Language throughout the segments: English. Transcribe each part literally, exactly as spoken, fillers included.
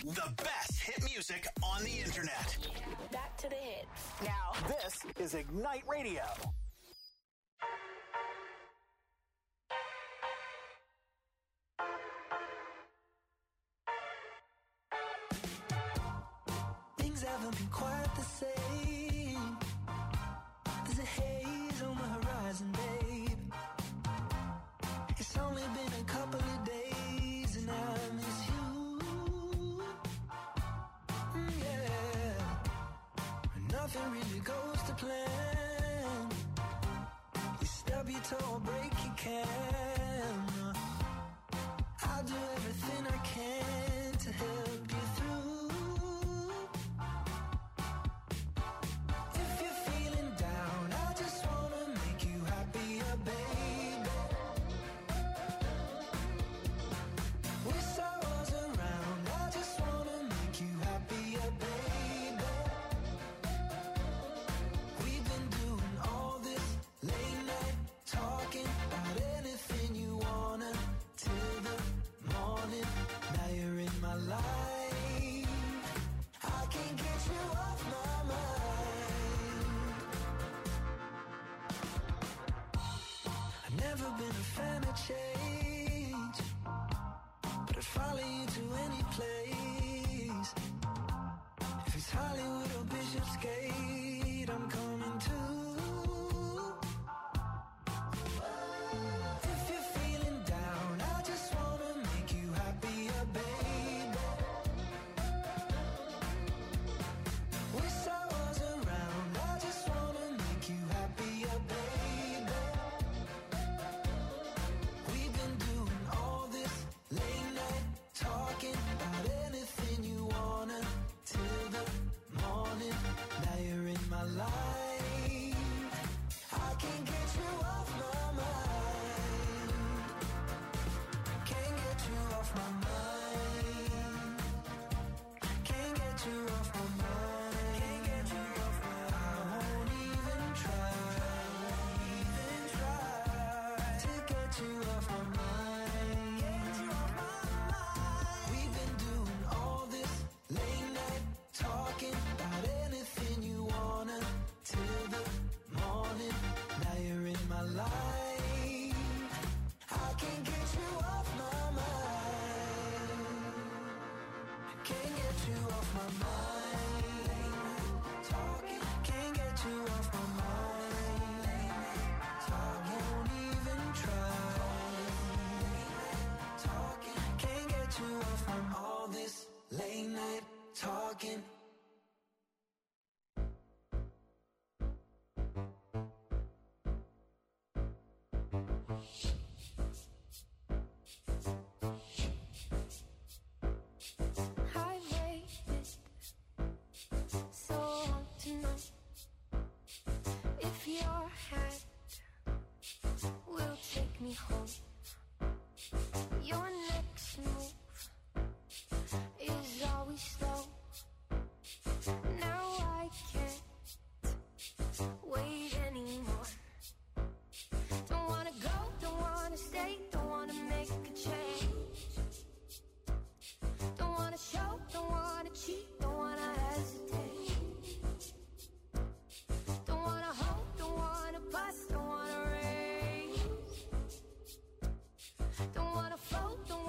The best hit music on the internet. Back to the hits. Now, this is Ignite Radio. Things haven't been quite the same. There's a haze on the horizon, babe. It's only been a couple of days and I miss you. Mm, yeah. Nothing really goes to plan. You stub your toe, break your can. I'll do everything I can to help you through. If you're feeling down, I just wanna make you happier, baby. Wish I was around, I just wanna make you happier, baby. We've been doing all this late night talking about anything you wanna till the morning. Now you're in my life. I can't get you off my mind. I've never been a fan of change, but I'd follow you to any place. If it's Hollywood or Bishopsgate, I'm coming too. If you're feeling down, I just wanna make you happier, baby. Wish I was around, I just wanna make you happier, baby. We've been doing all this late night talking about anything you wanna till the morning. Now you're in my life. I can't get you off my mind. Can't get you off my mind. Can't get you off my mind. Can't get you off my mind. I won't even try, even try to get you off my mind. Get you off my mind. We've been doing all this late night talking about anything you wanna till the morning. Now you're in my life. I can't get you off my mind. Can't get you off my mind. Talking, can't get you off my mind. Talking, won't even try. Talking, can't get you off from all this late night talking. I waited so long to know if your hand will take me home. Your next move is always slow. Now I can't wait anymore. Don't wanna go, don't wanna stay, don't wanna make a change. Don't wanna show, don't wanna cheat, don't wanna hesitate. Don't wanna hope, don't wanna bust, don't wanna raise. Don't wanna float, don't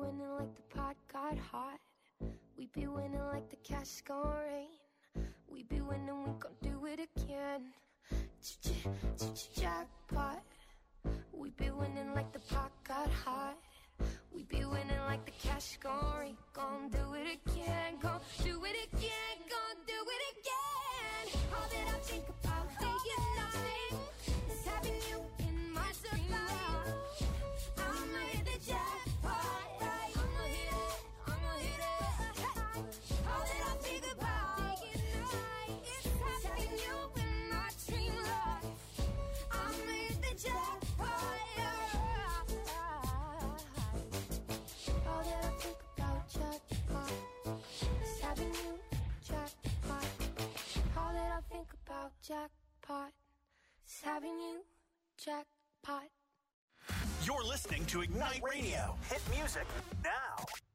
winning like the pot got hot. We be winning like the cash gon' rain. We be winning, we gon' do it again. Jackpot. We be winning like the pot got hot. We be winning like the cash gon' rain. Gon' do it again, gon' do it again, gon' do it again. All that I think about day and night is having you in my supply. I'ma hit the jackpot, right? I'ma hit it, I'ma hit it. All that I think about day and night is having you in my dream life. I'ma hit the jackpot, yeah. All that I think about jackpot is having you jackpot. All that I think about jackpot is having you jackpot. You're listening to Ignite Radio. Hit music now.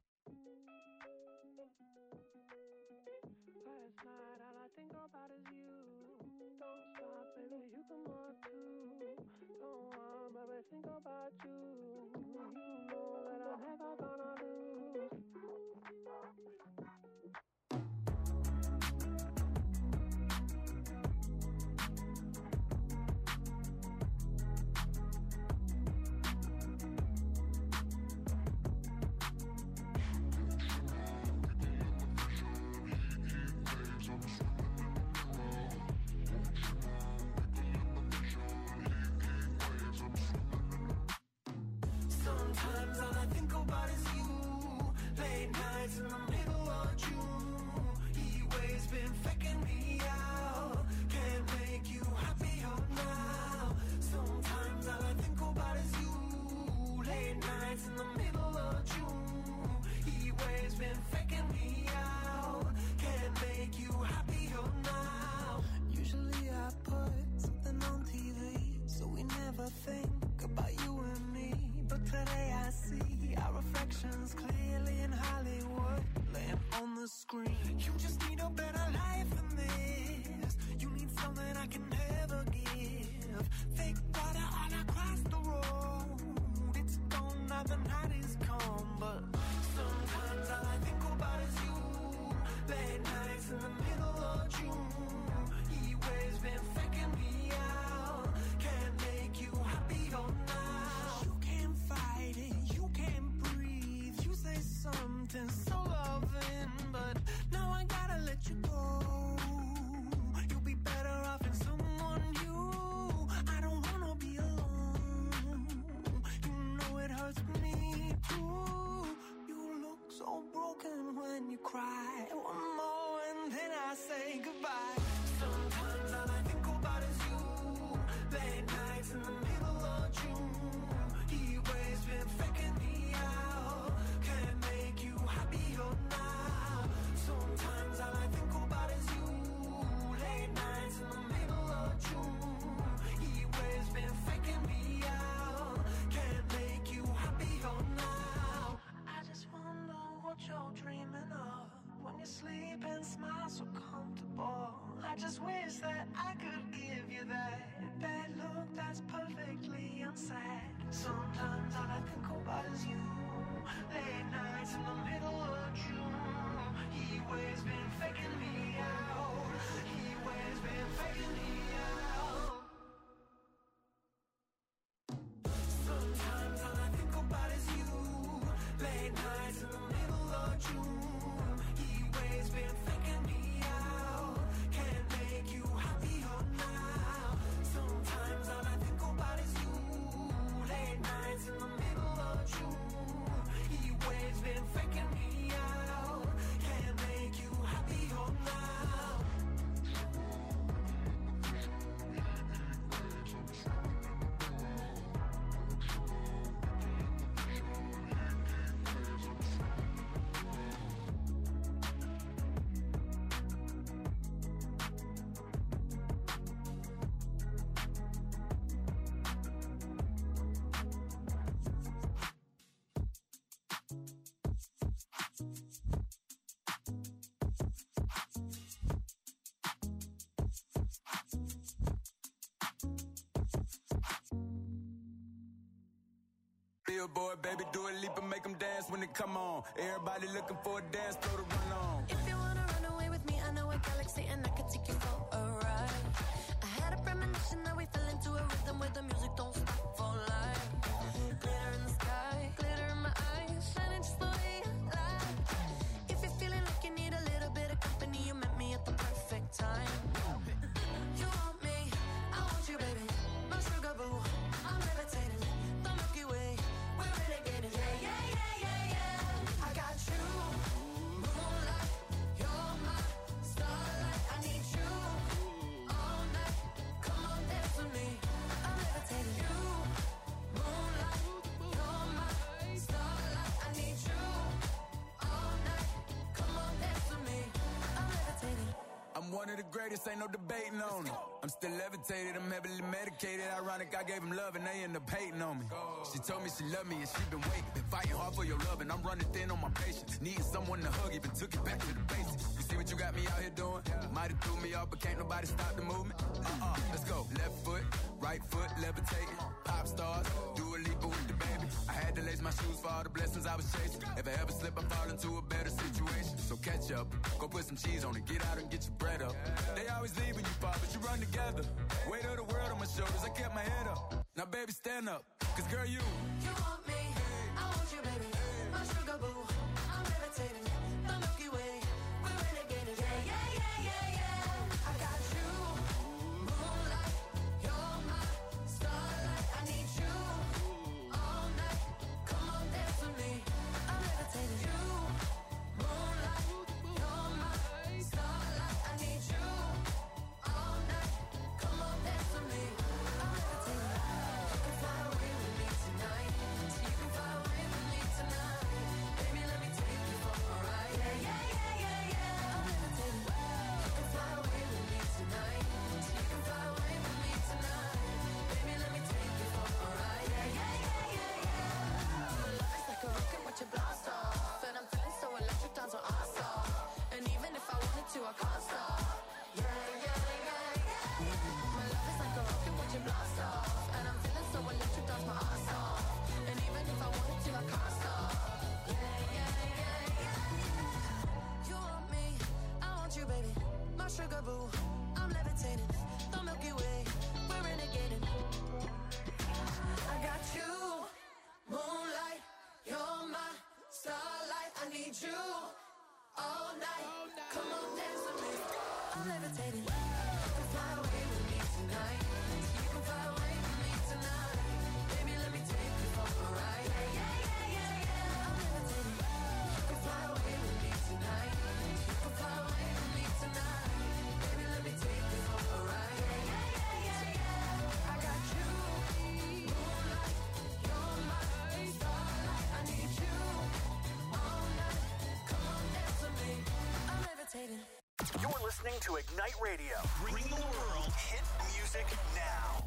Last night, all I think about is you. Don't stop, baby, you come on too. Don't want, baby, think about you. You know that I'm never gonna lose. Sometimes all I think about is you. Late nights in the middle of June. He waves been faking me out. Can't make you happier now. Sometimes all I think about is you. Late nights in the middle of June. He waves been faking me out. Can't make you happier now. Usually I put something on T V, so we never think about you and me. But today I see our reflections clearly in Hollywood, laying on the screen. You just need a better life than this. You need something I can never give. Fake water all across the road. It's gone now, the night is come. But sometimes all I think about is you. Late nights in the middle of June. He waves been faking me out. Can't make you happier now. You can't fight it, you can't breathe. You say something so loving, but now I gotta let you go. You'll be better off in someone new. I don't wanna be alone. You know it hurts me too. You look so broken when you cry. One more and then I say goodbye. Sometimes all I think about is you. Late nights in the middle of June. He waves been faking me out. Can't make you happier now. Sometimes all I think about is you. Late nights in the middle of June. He waves been faking me out. Can't make you happier now. I just wonder what you're dreaming of when you sleep and smile so comfortable. I just wish that I could give you that bad look that's perfectly unsaid. Sometimes all I think about is you. Late nights in the middle of June. He waves been faking me out. He waves been faking me out. Sometimes all I think about is you. Late nights in the middle of June. He waves been faking me out. Can't make you happier now. Sometimes all I think about is you. Late nights in the middle of June. He waves been faking billboard, baby, do a leap and make them dance when they come on. Everybody looking for a dance floor to run on. If you wanna run away with me, I know a galaxy and I can take you for a ride. I had a premonition that we fell into a rhythm where the music don't stop for life. Glitter in the sky, glitter in my eyes, shining just the way I like. If you're feeling like you need a little bit of company, you met me at the perfect time. You want me, I want you, baby. My sugar boo, I'm levitating. The Milky Way, we're renegading. Yeah, yeah, yeah, yeah, yeah. I got you, moonlight. You're my starlight. I need you all night. Come on, dance with me. I'm levitating. You, moonlight. You're my starlight. I need you all night. Come on, dance with me. I'm levitating. I'm one of the greatest, ain't no debating on it. I'm still levitated, I'm heavily medicated. Ironic, I gave him love and they end up hating on me. She told me she loved me and she been waiting. Been fighting hard for your love and I'm running thin on my patience. Needing someone to hug, even took it back to the basics. You see what you got me out here doing? Might have threw me off, but can't nobody stop the movement. Uh-uh, let's go. Left foot, right foot, levitating. Pop stars, do a leap with the baby. I had to lace my shoes for all the blessings I was chasing. If I ever slip, I fall into a better situation. So catch up, go put some cheese on it, get out and get your bread up. They always leave when you fall, but you run together. Weight of the world on my shoulders, I kept my head up. Now baby, stand up, cause girl, you You want me, I want you, baby. My sugar boo, I'm levitating. The Milky Way, we're renegading. Yeah, yeah, yeah, yeah, yeah. I got you, moonlight. You're my starlight. I need you all night. Come on, dance with me. I'm levitating. You, moonlight. You're my starlight. I need you all night. Come on, dance with me. I'm levitating. You can fly away with me tonight. So you can fly away with me tonight. Baby, let me take you for a ride. Yeah, yeah, yeah, yeah, yeah. I'm levitating. You can fly away with me tonight. So you can fly away with me tonight. Baby, let me take you for a ride. Yeah, yeah, yeah, yeah, yeah. My love is like a rocket, watch it blast off. And I'm feeling so electric, down to our stop. And even if I wanted to, I can't stop. Yeah, yeah, yeah, yeah. My love is like a rocket, watch it blast off. And I'm feeling so electric, dance my ass off. And even if I wanted to, I can't stop. Yeah, yeah, yeah, yeah. You want me, I want you, baby. My sugar boo, I'm levitating. The Milky Way, we're renegading. I got you, moonlight. You're my starlight. I need you all night. Come on, dance with me. I'm levitating. You can fly away with me tonight. You can fly away with me tonight. Baby, let me take you for a ride. Yeah, yeah, yeah, yeah, yeah. I'm levitating. You can fly away with me tonight. You can fly away with me tonight. Baby, let me take you for a ride. Yeah, yeah, yeah, yeah, yeah. I got you, moonlight. You're my starlight. I need you all night. Come on, dance with me. I'm levitating. You're listening to Ignite Radio, bringing the world hit music now.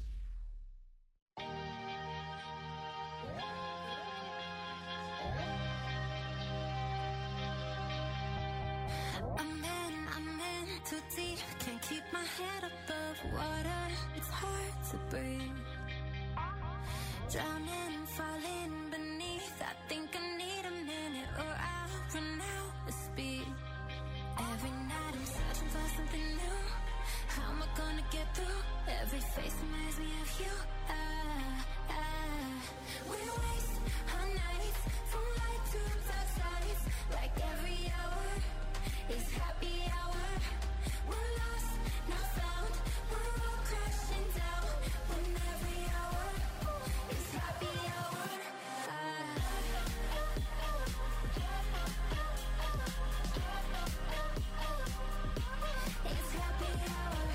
I'm in, I'm in too deep. Can't keep my head above water. It's hard to breathe. Drowning, falling beneath. I think I need a minute or I'll run out of speed. Every night I'm searching for something new. How am I gonna get through? Every face reminds me of you. Ah, ah. We waste our nights from light to dark sides. Like every hour is happy hour. We're lost, not found. We're all crashing down. When every hour is happy hour. Ah. It's happy hour.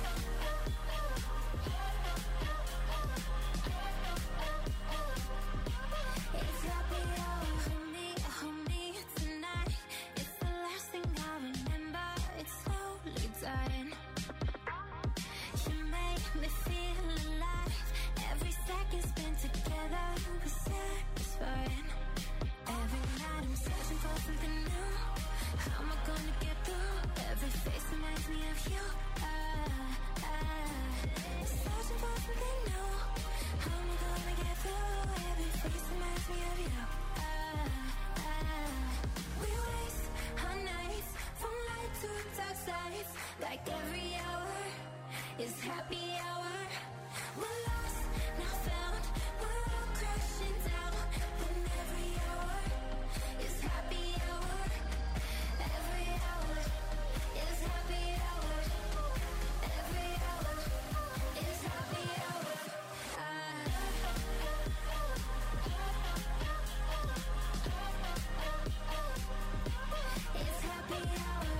It's happy hour. Hold me, hold me tonight. It's the last thing I remember. It's slowly dying. You make me feel alive. Every second spent together was satisfying. Every night I'm searching for something new. How am I gonna get through? Every face reminds me of you. Ah, ah. Searching for something new. How am I gonna get through? Every face reminds makes me happy now. Ah, ah. We waste our nights from light to dark sides. Like every hour is happy hour. We're lost, now found. We're all crashing down. When every hour is happy hour. Every hour is happy hour. Every hour is happy hour. Ah. It's happy hour.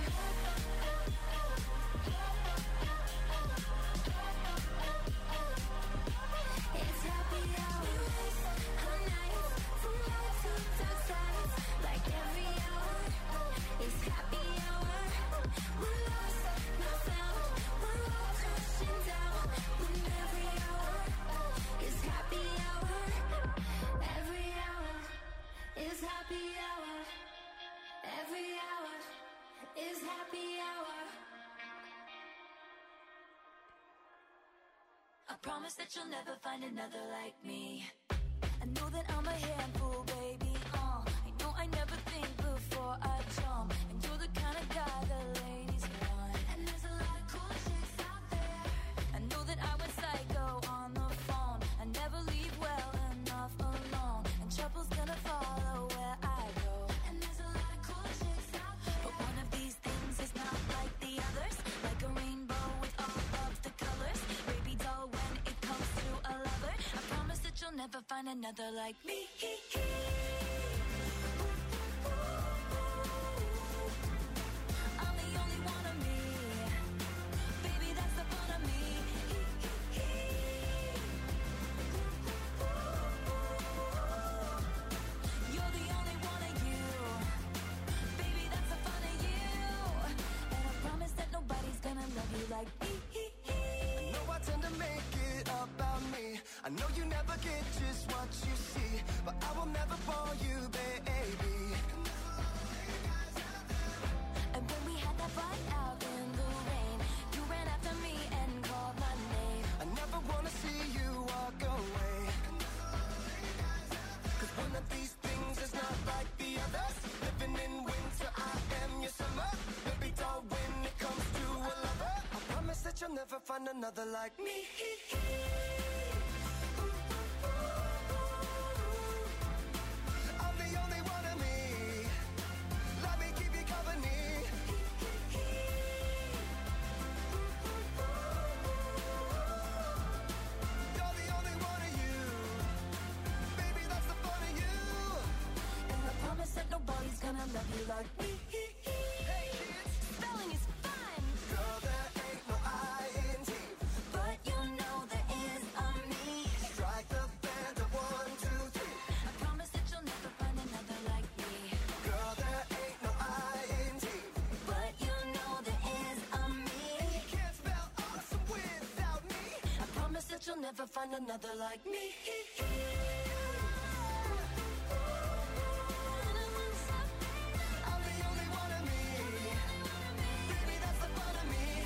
It's happy hour. We waste our nights from light to dark sides. Like every hour is happy hour. We're lost, not found. We're all crashing down. When every hour is happy hour. Every hour is happy hour. Every hour is happy hour. I promise that you'll never find another like me. I know that I'm a handful, baby. Uh, I know I never think before I jump. And you're the kind of guy the ladies want. And there's a lot of cool chicks out there. I know that I went psycho on the phone. I never leave well enough alone. And trouble's gonna follow where I go. And there's a lot of cool chicks out there. But one of these things is not like the others. Like a rainbow with all of the colors. Baby doll, when it comes to a lover, I promise that you'll never find another like me. I'm the only one of me. Baby, that's the fun of me. You're the only one of you. Baby, that's the fun of you. And I promise that nobody's gonna love you like me. I know I tend to make it about me. I know you never get just what you see, but I will never bore you, baby. And when we had that fight out in the rain, you ran after me and called my name. I never wanna see you walk away. Cause one of these things is not like the others. Living in winter, I am your summer. Baby doll, when it comes to a lover, I promise that you'll never find another like me. I'm the only one of me. Let me keep you company. You're the only one of you. Baby, that's the fun of you. And I promise that nobody's gonna love you like me. Hey kids, Spelling is fun, girl, there ain't no I N G. but you know there is a me. Strike the band of one, two, three. I promise that you'll never find another like me. Girl, there ain't no I N G. But you know there is a me. You can't spell awesome without me. I promise that you'll never find another like me. I'm the only one of me. Baby, that's the fun of me.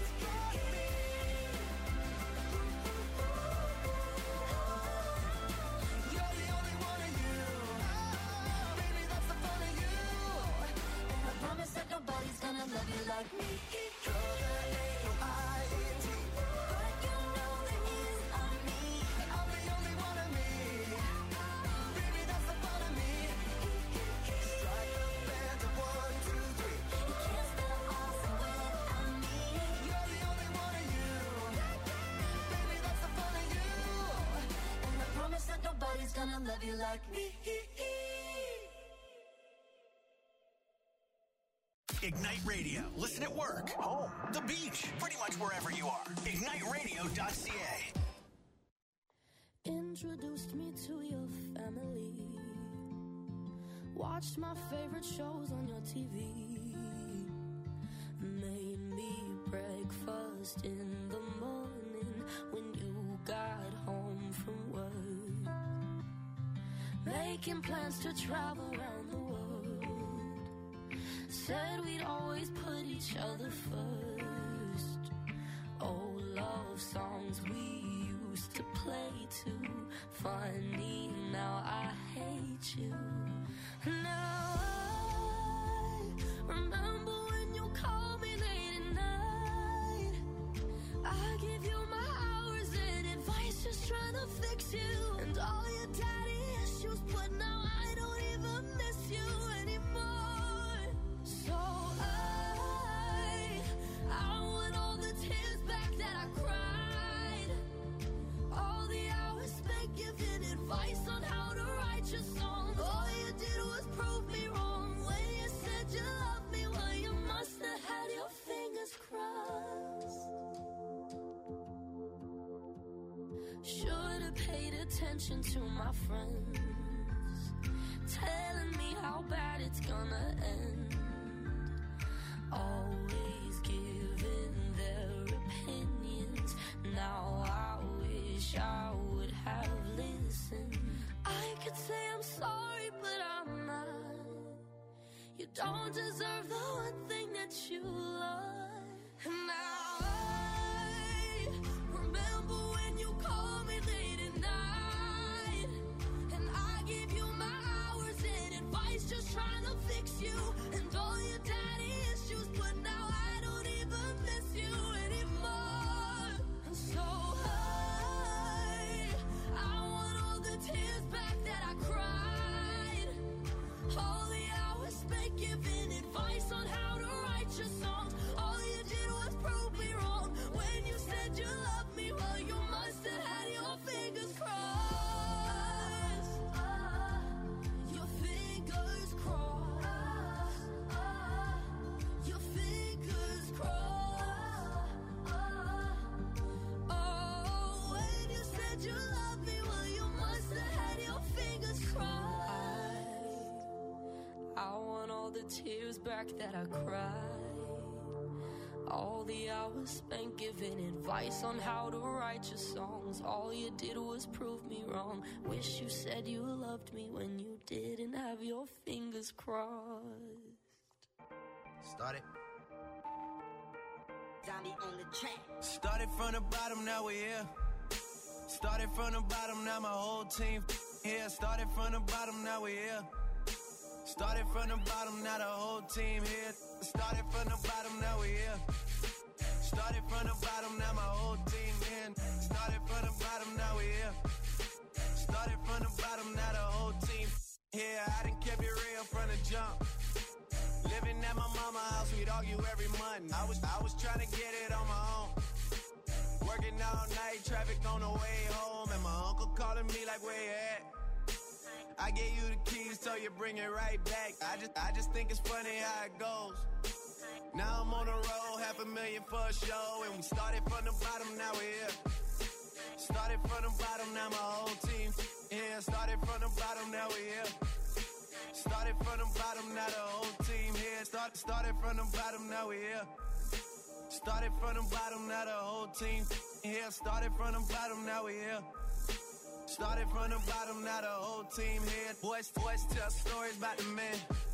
You're the only one of you. Baby, that's the fun of you. And I promise that nobody's gonna love you like me. Girl, there ain't no I N G. But you know there is a me. I'm the only one of me. Baby, that's the fun of me. Strike the band of one, two, three. You can't spell awesome without me. You're the only one of you. Baby, that's the fun of you. And I promise that nobody's gonna love you like me. Ignite Radio. Listen at work, home, the beach, pretty much wherever you are. ignite radio dot c a. Introduced me to your family. Watched my favorite shows on your T V. Made me breakfast in the morning when you got home from work. Making plans to travel around the world. Said we'd always put each other first. Old love songs we used to play too. Funny, now I hate you. Now I remember when you called me late at night. I give you my hours and advice, just trying to fix you. And all your daddy issues, but now I don't even miss you anymore. So I, I want all the tears back that I cried. All the hours spent giving advice on how to write your songs. All you did was prove me wrong when you said you loved me. Well, you must have had your fingers crossed. Should've paid attention to my friends, telling me how bad it's gonna end. Always giving their opinions. Now I wish I would have listened. I could say I'm sorry, but I'm not. You don't deserve the one thing that you love. And now I remember when you called me late at night, and I gave you my hours and advice, just trying to fix you. And all your daddy issues, but now I don't even miss you anymore. And so I, I want all the tears back that I cried. All the hours spent giving advice on how to write your songs. All you did was prove me wrong when you said you loved me. Well, you must have had your fingers crossed. Your fingers crossed. Your fingers crossed. Oh, when you said you loved me, well, you must have had your fingers crossed. I want all the tears back that I cried. All the hours spent giving advice on how to write your songs. All you did was prove me wrong. Wish you said you loved me when you didn't have your fingers crossed. Started. Zombie on the track. Started from the bottom, now we're here. Started from the bottom, now my whole team here. Started from the bottom, now we're here. Started from the bottom, now the whole team here. Started from the bottom, now we're here. Started from the bottom, now my whole team in. Started from the bottom, now we're here. Started from the bottom, now the whole team here. I done kept it real from the jump. Living at my mama's house, we'd argue every month. I was, I was trying to get it on my own. Working all night, traffic on the way home, and my uncle calling me like, where you at? I gave you the keys, so you bring it right back. I just, I just think it's funny how it goes. Now I'm on the road, half a million for a show, and we started from the bottom, now we're here. Started from the bottom, now my whole team here. Started from the bottom, now we're here. Started from the bottom, now the whole team here. Start, started from the bottom, now we're here. Started from the bottom, now the whole team here. Started from the bottom, now we're here. Started from the bottom, now the whole team here. Boys, boys tell stories about the man.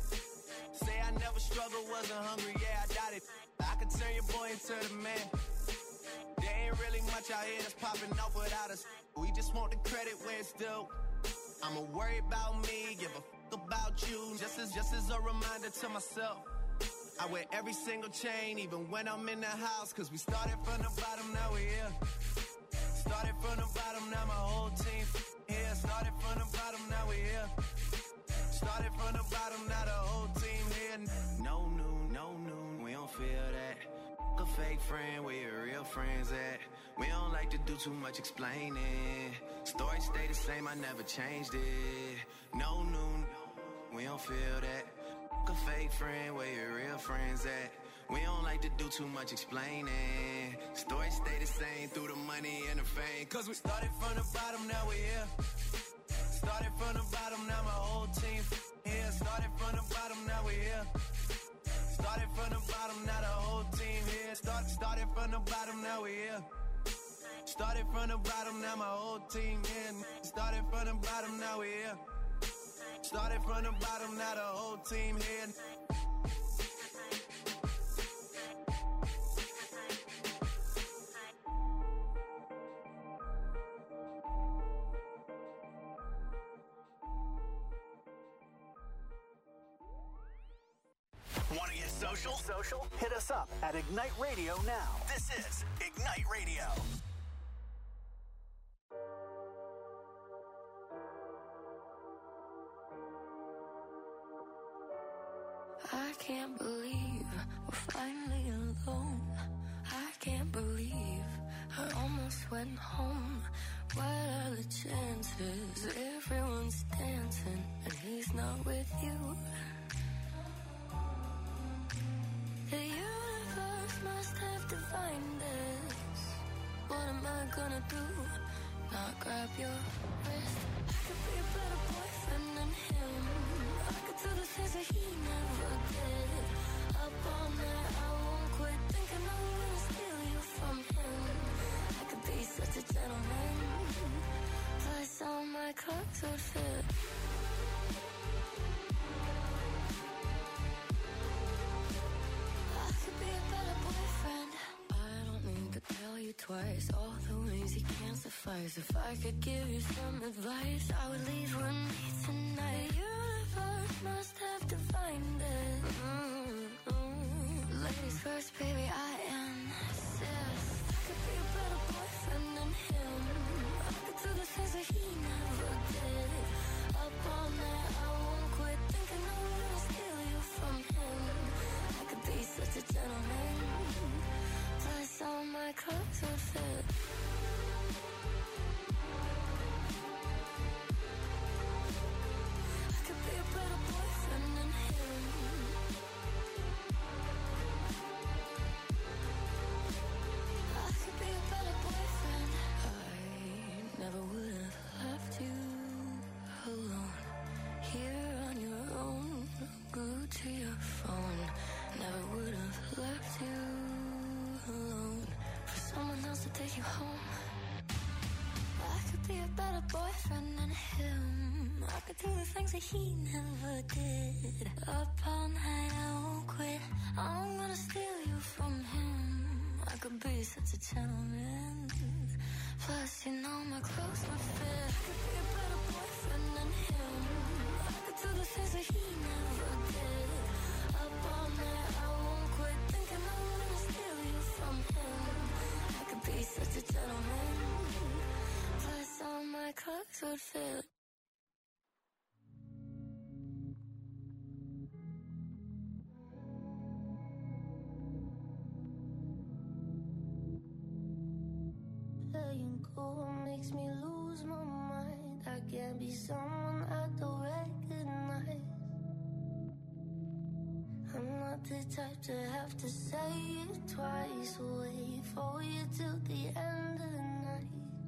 Say I never struggled, wasn't hungry, yeah, I doubt it. I could turn your boy into the man. There ain't really much out here that's popping off without us. We just want the credit where it's due. I'ma worry about me, give a fuck about you. Just as, just as a reminder to myself. I wear every single chain, even when I'm in the house. Cause we started from the bottom, now we're here. Started from the bottom, now my whole team here. Started from the bottom, now we're here. Started from the bottom, now the whole team here. No new, no new, we don't feel that. A fake friend, where your real friends at? We don't like to do too much explaining. Story stay the same, I never changed it. No new, we don't feel that. A fake friend, where your real friends at? We don't like to do too much explaining. Story stay the same through the money and the fame. Cause we started from the bottom, now we're here. Started from the bottom, now my whole team here. Started from the bottom, now we're here. Started from the bottom, now the whole team here. Start, started from the bottom, now we're here. Started from the bottom, now my whole team here. Started from the bottom, now we're here. Started from the bottom, now the whole team here. Want to get social? Social? Hit us up at Ignite Radio now. This is Ignite Radio. I can't believe we're finally alone. I can't believe I almost went home. What are the chances? Everyone's dancing and he's not with you. The universe must have divined this. What am I gonna do? Not grab your wrist. I could be a better boyfriend than him. I could do the things that he never did. Up all night, I won't quit thinking I'm gonna steal you from him. I could be such a gentleman. Plus all my clothes would fit. I could be a better boyfriend. I don't need to tell you twice all the ways he can't suffice. If I could give you some advice, I would leave with me tonight. The universe must have divined it. Mm-hmm. Ladies first, baby, I insist. I could be a better boyfriend than him. I could do the things that he never did. Up all night, I won't quit thinking I'm gonna steal you from him. I could be such a gentleman. Plus all my clothes would fit. I could be a better boyfriend than him. I could be a better boyfriend. I never would have left you alone. Here on your own, glued to your phone. Never would have left you alone for someone else to take you home. I could be a better boyfriend than him. I could do the things that he never did. Up all night, I won't quit. I'm gonna steal you from him. I could be such a gentleman. Plus, you know my clothes would fit. I could be a better boyfriend than him. I could do the things that he never did. Up all night, I won't quit thinking I'm gonna steal you from him. I could be such a gentleman. Plus, all my clothes would fit. Letting go makes me lose my mind. I can't be someone I don't recognize. I'm not the type to have to say it twice. Wait for you till the end of the night.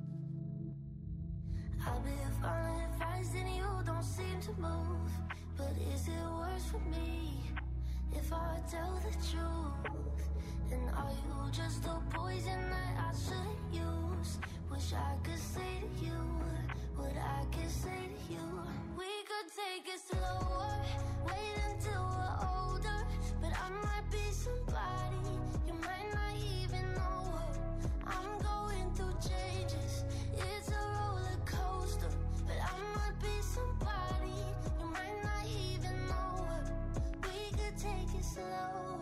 I'll be following advice and you don't seem to move. But is it worse for me if I tell the truth? And are you just a poison that I shouldn't use? Wish I could say to you what I could say to you. We could take it slower, wait until we're older. But I might be somebody you might not even know. I'm going through changes, it's a roller coaster. But I might be somebody you might not even know. We could take it slower.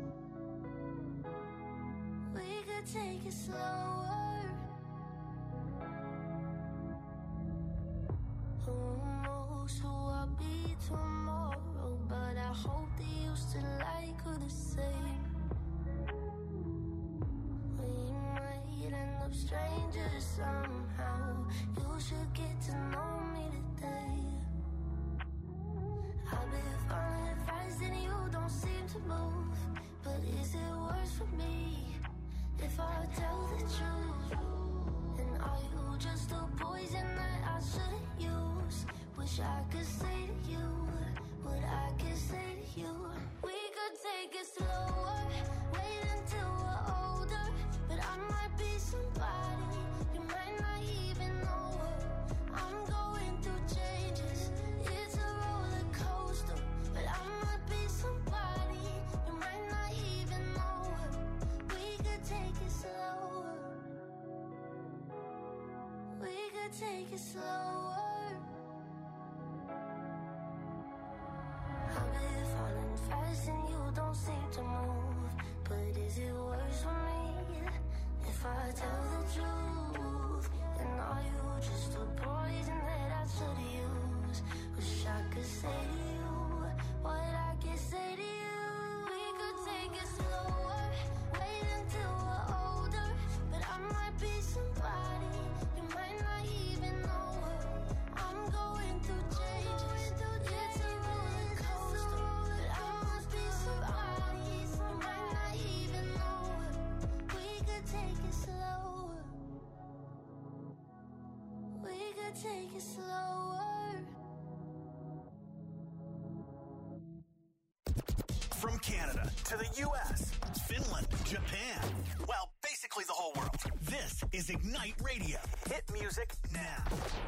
We could take it slower. Who knows who I'll be tomorrow? But I hope that you still like her the same. We might end up strangers somehow. You should get to know me today. I've been following advice and you don't seem to move. But is it worse for me if I tell the truth? And are you just a poison that I shouldn't use? Wish I could say to you what I could say to you. We could take it slower, wait until we're older. But I might be somebody you might not even know. I'm going through changes, it's a roller coaster. But I might be somebody you might not even know. We could take it slower. We could take it slower. I've been falling fast and you don't tell the truth, and are you just a poison that I should use? Wish I could say to you what I can say to you. We could take it slower, wait until we're older, but I might be somebody you might not even know her. I'm going through changes, it's a roller coaster, but I must be somebody you might not even know her. We could take it slower, we could take it slower. From Canada to the U S, Finland, Japan, well, basically the whole world. This is Ignite Radio. Hit music now.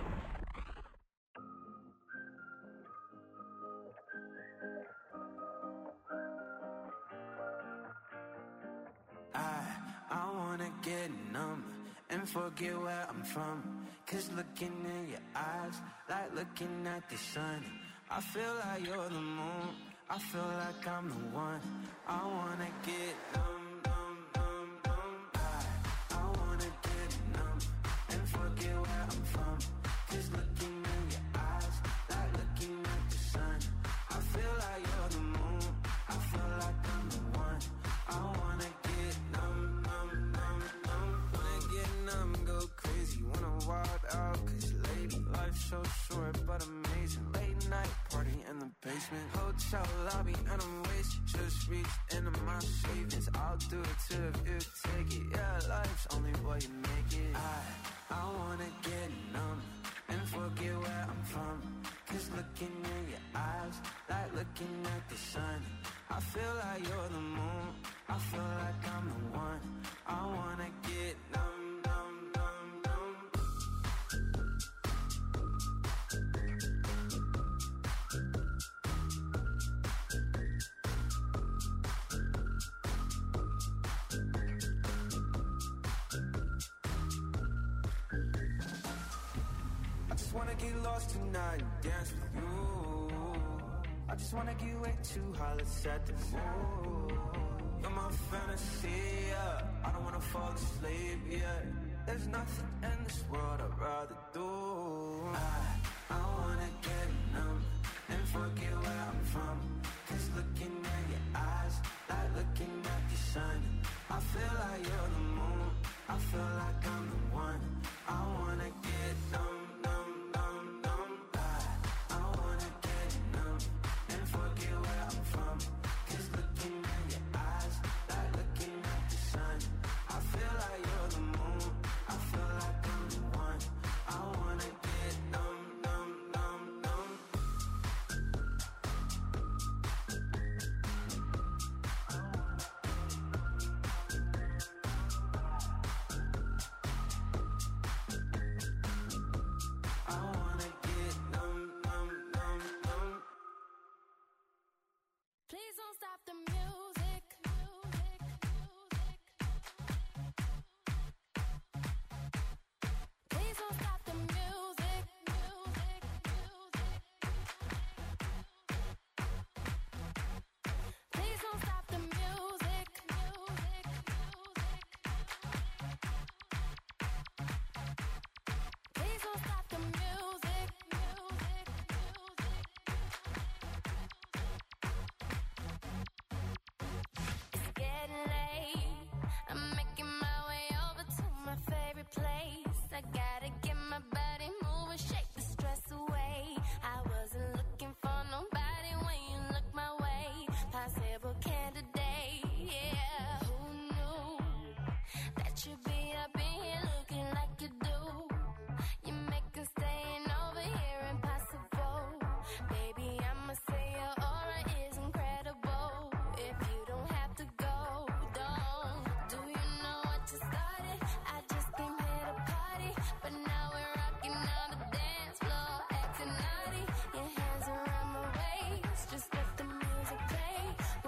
I, I wanna get numb and forget where I'm from. Cause looking in your eyes, like looking at the sun. I feel like you're the moon, I feel like I'm the one. I wanna get numb, numb, numb, numb. I, I wanna get numb and forget where I'm from. Cause looking in your eyes, like looking at the sun. I feel like you're the moon, I feel like I'm the one. I wanna get numb, numb, numb, numb. Wanna get numb, go crazy, wanna wild out. Cause lady, life's so short but amazing. Late night party in the basement, hotel lobby and I'm wasted. Just reached into my savings, I'll do it too if you take it. Yeah, life's only what you make it. I, I wanna get numb and forget where I'm from. Cause looking in your eyes, like looking at the sun. I feel like you're the moon, I feel like I'm the one. I wanna get numb, numb, numb, numb. I just wanna get lost tonight and dance with you. I just wanna get way too high, let's set the mood. You're my fantasy, yeah. I don't wanna fall asleep, yeah. There's nothing in this world I'd rather do. I, I wanna get numb and forget where I'm from. Cause looking at your eyes, like looking at the sun. I feel like you're the moon, I feel like I'm the one. I wanna get numb, numb, numb, numb. I, I wanna get numb and forget where I'm from. Cause looking in your eyes, like looking at the sun. I feel like you're the moon, I feel like I'm the one. I wanna get numb, numb, numb, numb. I wanna get numb, numb, numb, numb. Please don't stop the music. Music, music. Please don't stop the music. Music, music. Please don't stop the music. Music, music. Please don't stop the music. Music, music. It's getting late. I'm making my way over to my favorite place. I gotta get my body moving, shake the stress away. I wasn't looking for nobody when you look my way. Possible candidate, yeah. Who knew that you'd be up in here looking like you do? You make us staying over here impossible. Baby, I'ma say your aura is incredible. If you don't have to go, don't. Do you know what you started? I just came here to party, but now we're rocking on the dance floor, acting naughty. Your hands around my waist, just let the music play.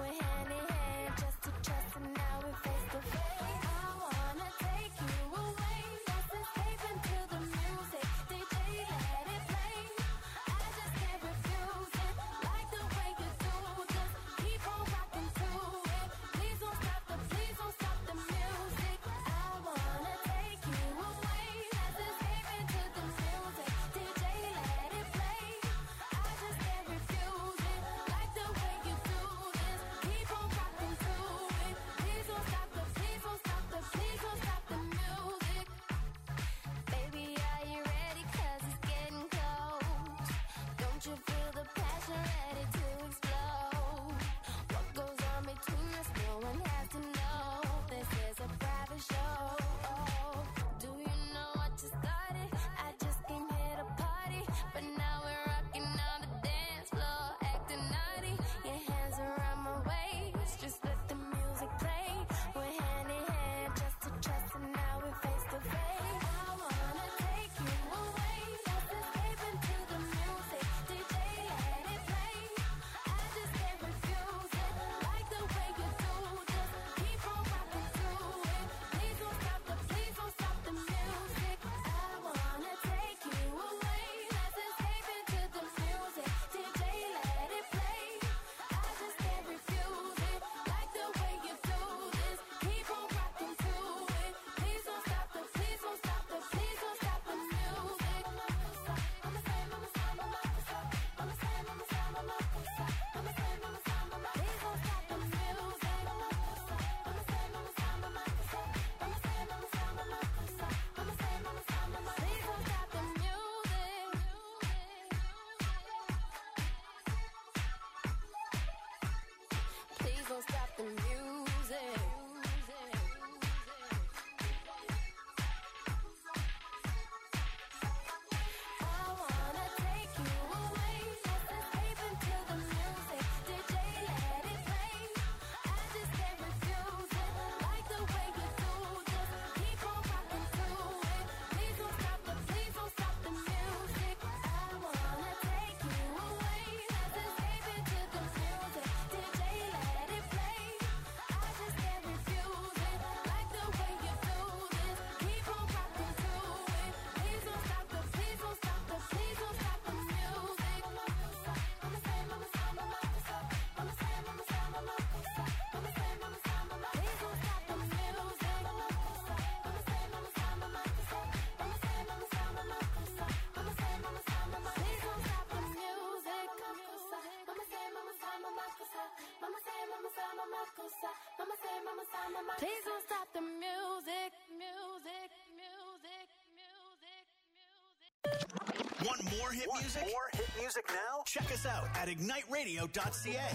mama cosa, mama say, mama sa, mama. Please don't stop the music, music, music, music, music. Want more hit Want music? more hit music now? Check us out at ignite radio dot c a.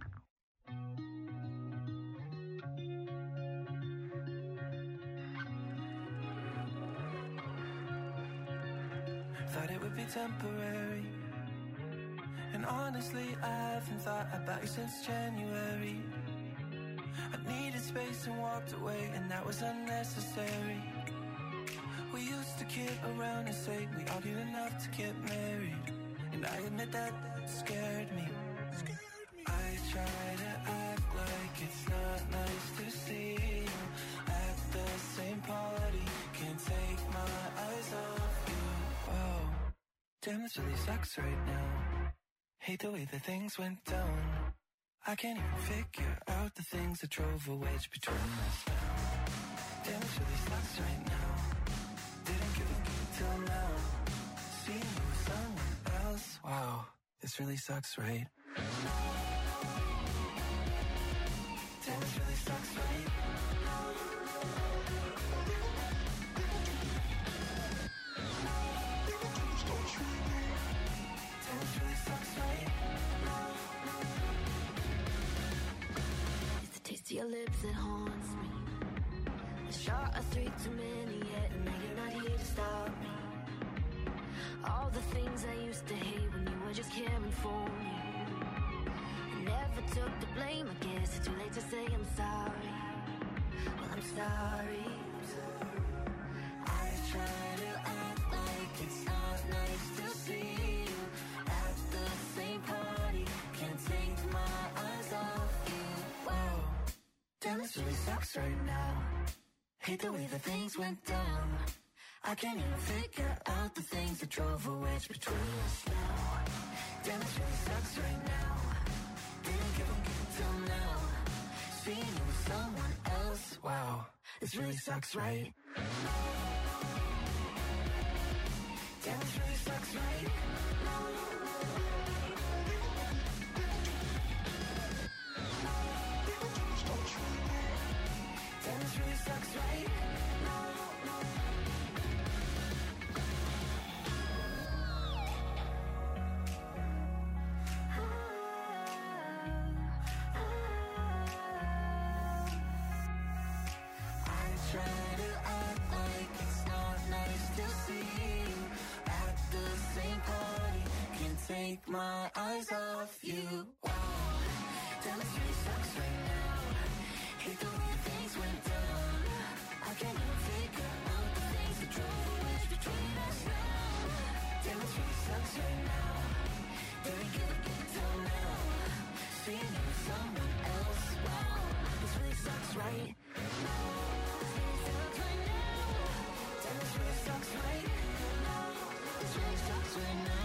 Thought it would be temporary, and honestly I haven't thought about you since January. I needed space and walked away, and that was unnecessary. We used to kid around and say we argued enough to get married, and I admit that scared me. I try to act like it's not nice to see you at the same party. Can't take my eyes off you. Whoa, damn, this really sucks right now. Hate the way that things went down. I can't even figure out the things that drove a wedge between us now. Damn, this really sucks right now. Didn't give a fuck till now. Seeing you with someone else. Wow, this really sucks, right? Damn, this really sucks, right? Damn, this really sucks, right? It's the taste of your lips that haunts me. A shot of three too many yet, and now you're not here to stop me. All the things I used to hate when you were just caring for me. I never took the blame, I guess it's too late to say I'm sorry. Well, I'm sorry. I try to act like it's not nice to see you at the same party. Can't take my eyes off you. Wow, damn, this really sucks right now. Hate the way that things went down. I can't even figure out the things that drove a wedge between us now. Damn, this really sucks right now. Didn't give a fuck till now. Seeing you with someone else. Wow, this really sucks, right? Damn, this really sucks, right? Damn, this really sucks, right? Take my eyes off you. Wow, damn, this really sucks right now. Hate the way things went down. I can't even figure out the things that drove a wedge between us now. Damn, this really sucks right now. Didn't give a fuck till now. Seeing you with someone else. Wow, this really sucks, right? Damn, this really sucks, right? This really sucks right now.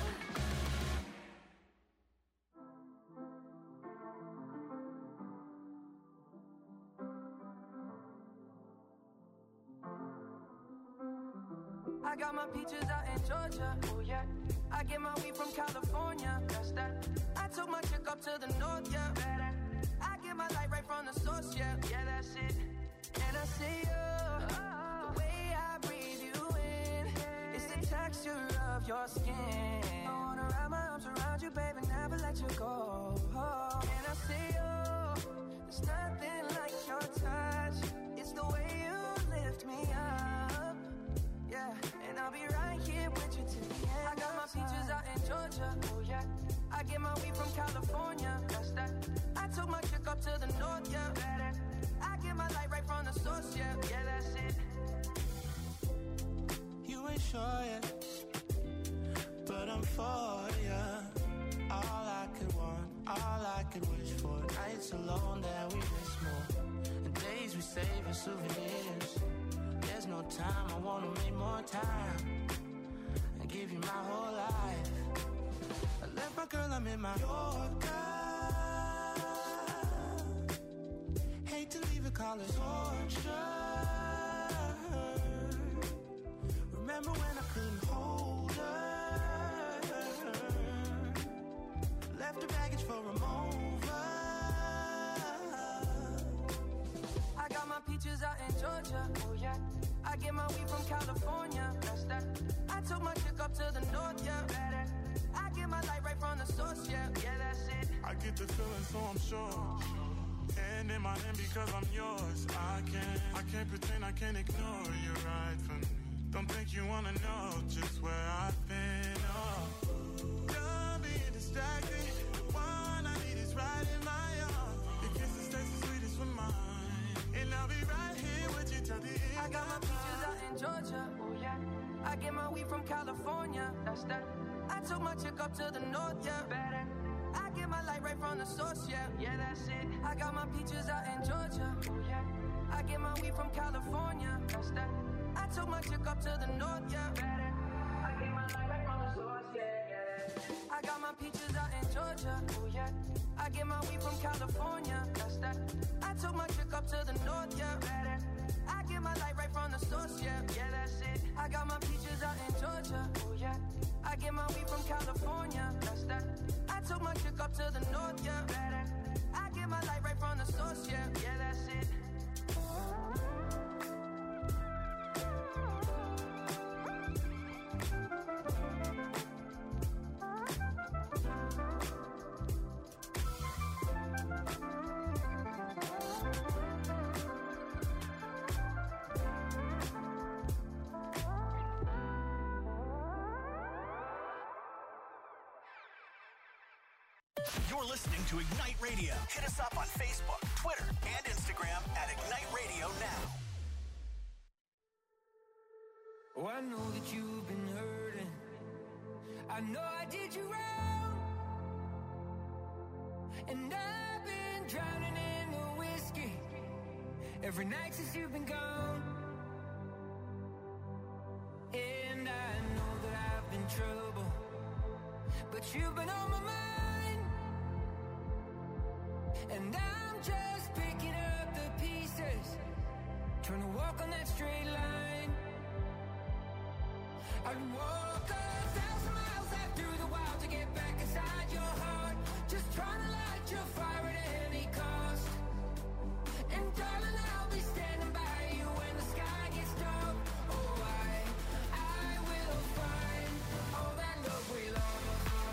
I got my peaches out in Georgia, oh yeah. I get my weed from California, that's that. I took my chick up to the north, yeah. Better. I get my light right from the source, yeah. Yeah, that's it. And I see you, oh. The way I breathe you in, it's the texture of your skin. I wanna wrap my arms around you, baby, never let you go. Oh. And I see you, there's nothing like your touch. It's the way you lift me up. Yeah, and I'll be right here with you till the end. I got my peaches out in Georgia, oh yeah. I get my weed from California, that's that. I took my chick up to the north, yeah. Better. I get my light right from the source, yeah. Yeah, that's it. You ain't sure yet, but I'm for ya. All I could want, all I could wish for. Nights alone that we miss more, and days we save as souvenirs. There's no time, I wanna make more time and give you my whole life. I left my girl, I'm in my Yorker. Hate to leave it, call it torture. Remember when I couldn't hold her? Left her baggage for a mover. I get my weed from California. That's that. I took my chick up to the north, yeah. Better. I get my light right from the source, yeah. Yeah, that's it. I get the feeling, so I'm sure. Hand in my hand because I'm yours. I can't, I can't pretend, I can't ignore you right from me. Don't think you wanna know just where I've been. Oh, done being distracted. The one I need is right in my arms. Your kisses taste the sweetest with mine, and I'll be right here with you till the end. I got my peaches out in Georgia. Oh yeah. I get my weed from California. That's that. I took my chick up to the north, yeah. Better. I get my light right from the source, yeah. Yeah, that's it. I got my peaches out in Georgia. Oh yeah. I get my weed from California. That's that. I took my chick up to the north, yeah. Better. I get my light right from the source, yeah, yeah. I got my peaches out in Georgia. Oh yeah. I get my weed from California. That's that. I took my chick up to the north, yeah. Better. I get my light right from the source, yeah. Yeah, that's it. I got my peaches out in Georgia. Oh yeah. I get my weed from California. That's that. I took my chick up to the north, yeah. Better. I get my light right from the source, yeah. Yeah, that's it. You're listening to Ignite Radio. Hit us up on Facebook, Twitter, and Instagram at Ignite Radio Now. Oh, I know that you've been hurting. I know I did you wrong. And I've been drowning in the whiskey every night since you've been gone. And I know that I've been trouble, but you've been on my mind. And I'm just picking up the pieces, trying to walk on that straight line. I'd walk a thousand miles out through the wild to get back inside your heart, just trying to light your fire at any cost. And darling, I'll be standing by you when the sky gets dark. Oh, I, I will find all that love we lost.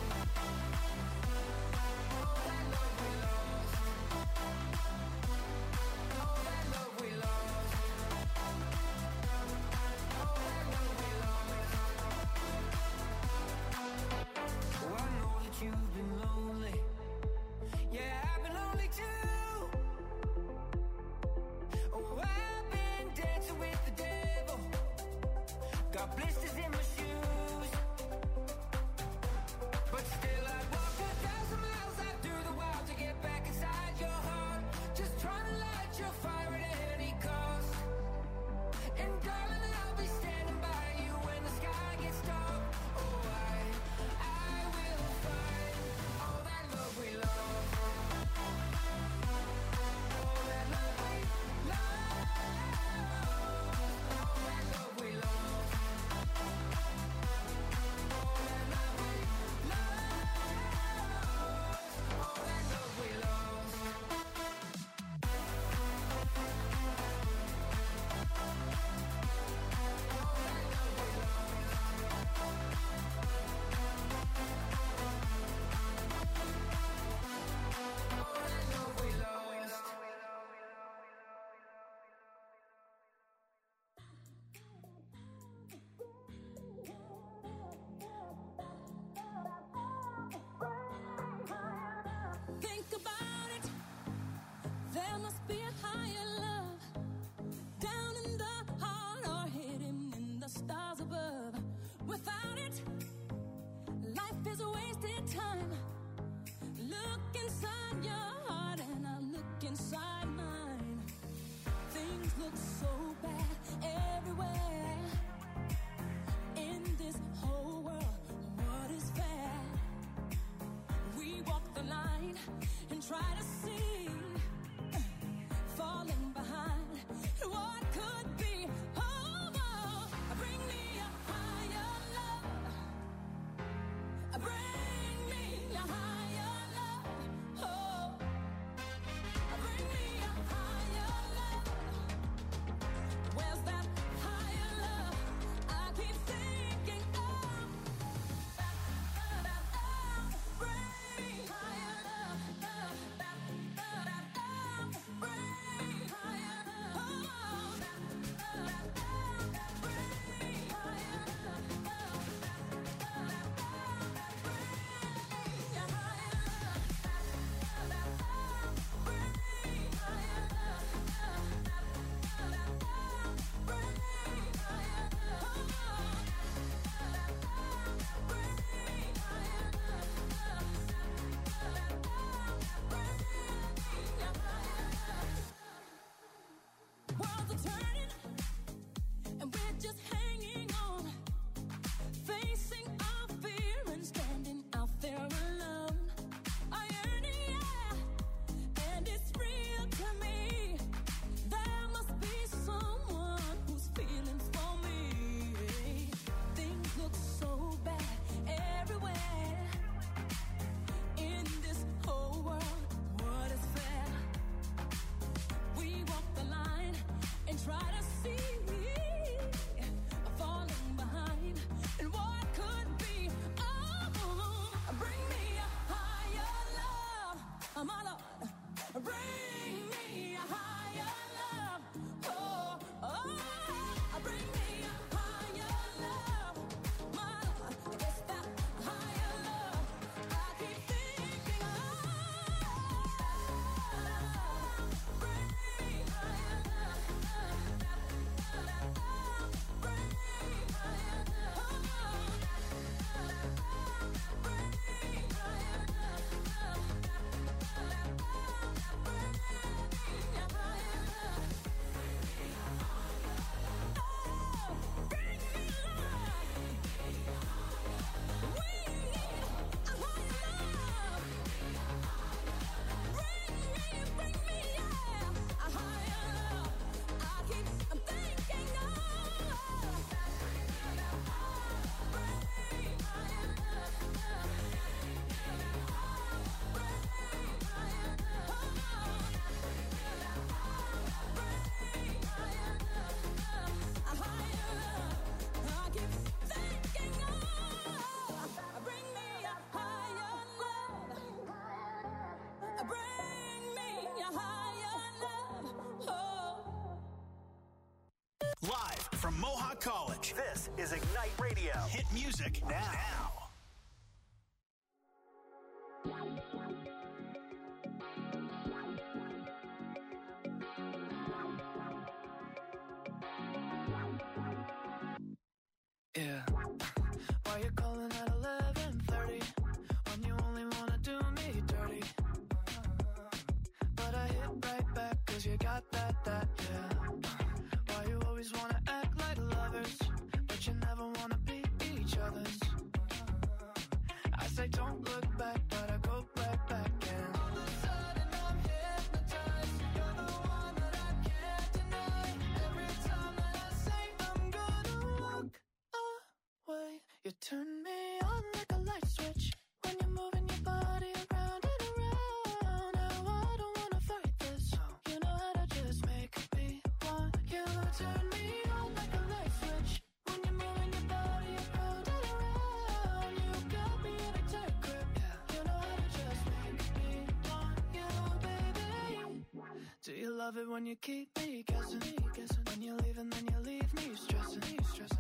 All that love we lost. All that love we lost. All that love we lost. Oh, I know that you've been lonely. Yeah, I've been lonely too. college. This is Ignite Radio. Hit music now. now. Yeah. Why you calling at eleven thirty when you only wanna do me dirty? But I hit right back cause you got that, that, yeah. Why you always wanna act like lovers, but you never wanna be each other's? I say don't look back, but I go right back and all of a sudden I'm hypnotized. You're the one that I can't deny. Every time that I say I'm gonna walk away, you turn me on like a light switch when you're moving your body around and around. Now I don't wanna fight this. You know how to just make me want you. Turn me on like a light switch when you're moving your body around and around. You got me in a tight grip. You know how to just make me want you, baby. Do you love it when you keep me guessing? When you leave and then you leave me stressing, stressing.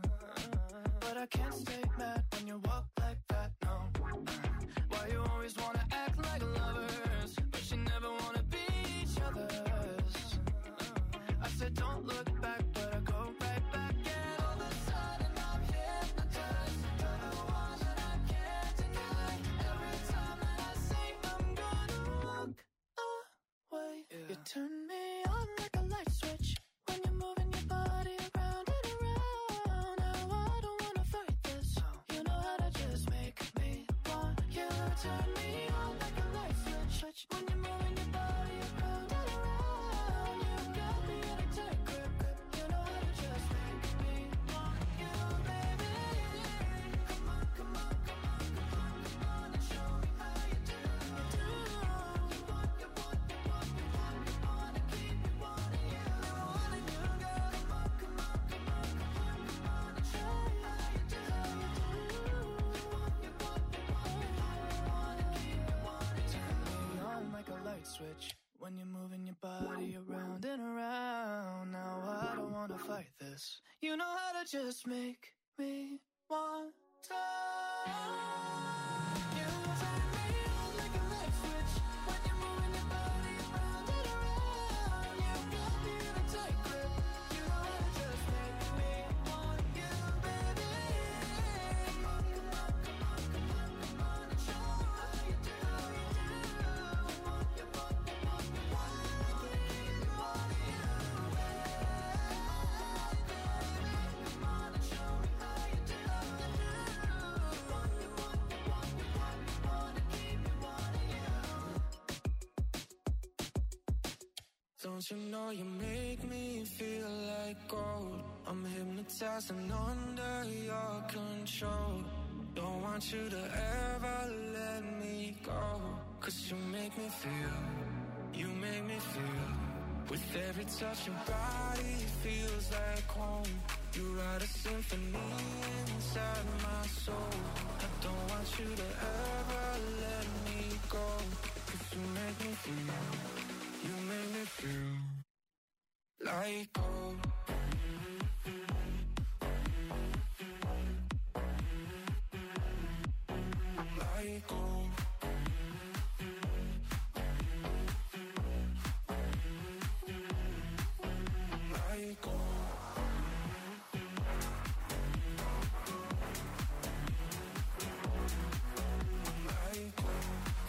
But I can't stay mad when you walk like that, no. Why you always wanna act like lovers, but you never wanna be each other's? I said don't look back, but I go right back and all of a sudden I'm hypnotized. You're the one that I can't deny. Every time that I say I'm gonna walk away, yeah. You turn me on like a light switch when you're moving your body around and around. Now I don't wanna fight this. You know how to just make me want you. Turn me on like a light switch when you're moving your body around and around. You got me in a tight grip. You know how to just make me want you, baby. Come on, come on, come on, come on, come on and show me how you do. You want, you want, you want, you want, you want to keep me wanting you. Wanting you, girl. Come on, come on, come on, come on, come on and show me how you do. You want, you want, you want, you want, you want to keep me wanting you. Turn me on like a light switch when you're moving your body around and around. Now I don't wanna fight this. You know how to just make me want to. You turn me on like a light switch when you're moving your body around and around. You got me in a tight grip. You know how to just make me want you, baby. Come on, come on, come on, come on, come on and show me how you do. You want, you want, you want, you want, you want to keep me wanting you. Come on and show me how you do. You want, you want, you want, you want, you want to keep me wanting you. Don't you know you make me feel like gold? I'm hypnotized and under your control. Don't want you to ever let me go. Cause you make me feel, you make me feel. With every touch your body feels like home. You write a symphony inside my soul. I don't want you to ever let me go. Cause you make me feel, you make me feel like gold. Like gold. Like gold. Like gold.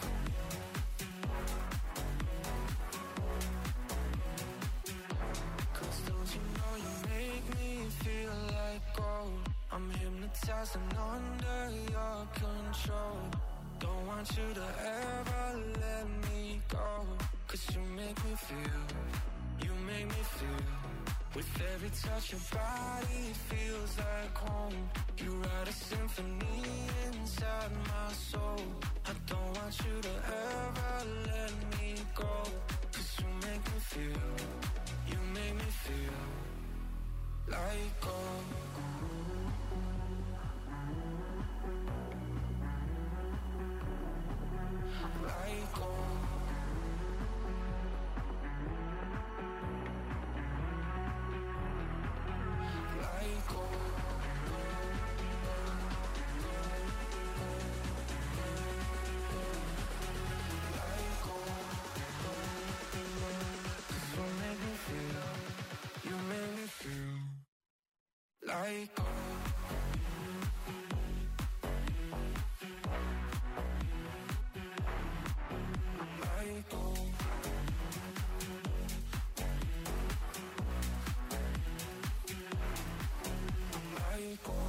Cause don't you know you make me feel like gold? I'm hypnotized and under your control. Don't want you to ever let me go. Cause you make me feel, you make me feel. With every touch your body feels like home. You write a symphony inside my soul. I don't want you to ever let me go. Cause you make me feel, you make me feel like gold. Like gold. Like gold. Let go. Let go. Let go.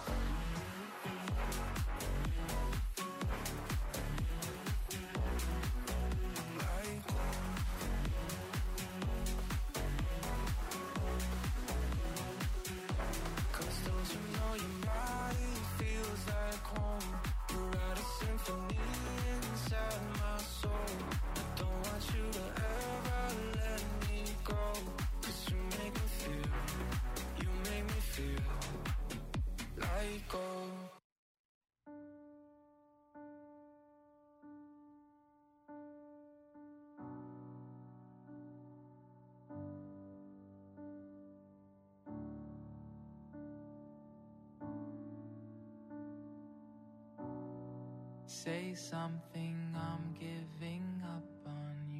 Say something, I'm giving up on you.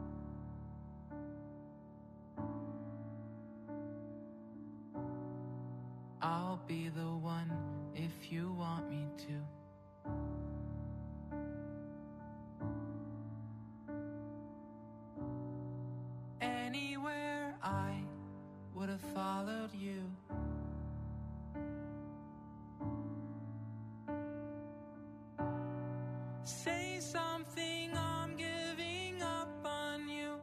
I'll be the one if you want me to. Anywhere I would have followed you. Say something, I'm giving up on you.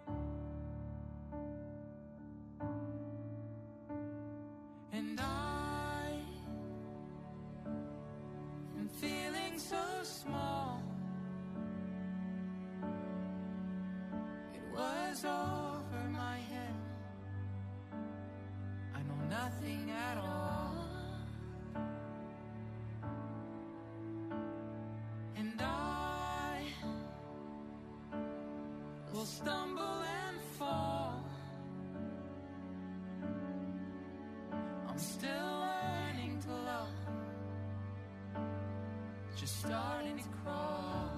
And I am feeling so small. It was over my head. I know nothing at all. And I will stumble and fall. I'm still learning to love, just starting to crawl.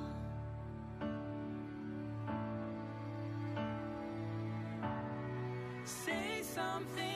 Say something.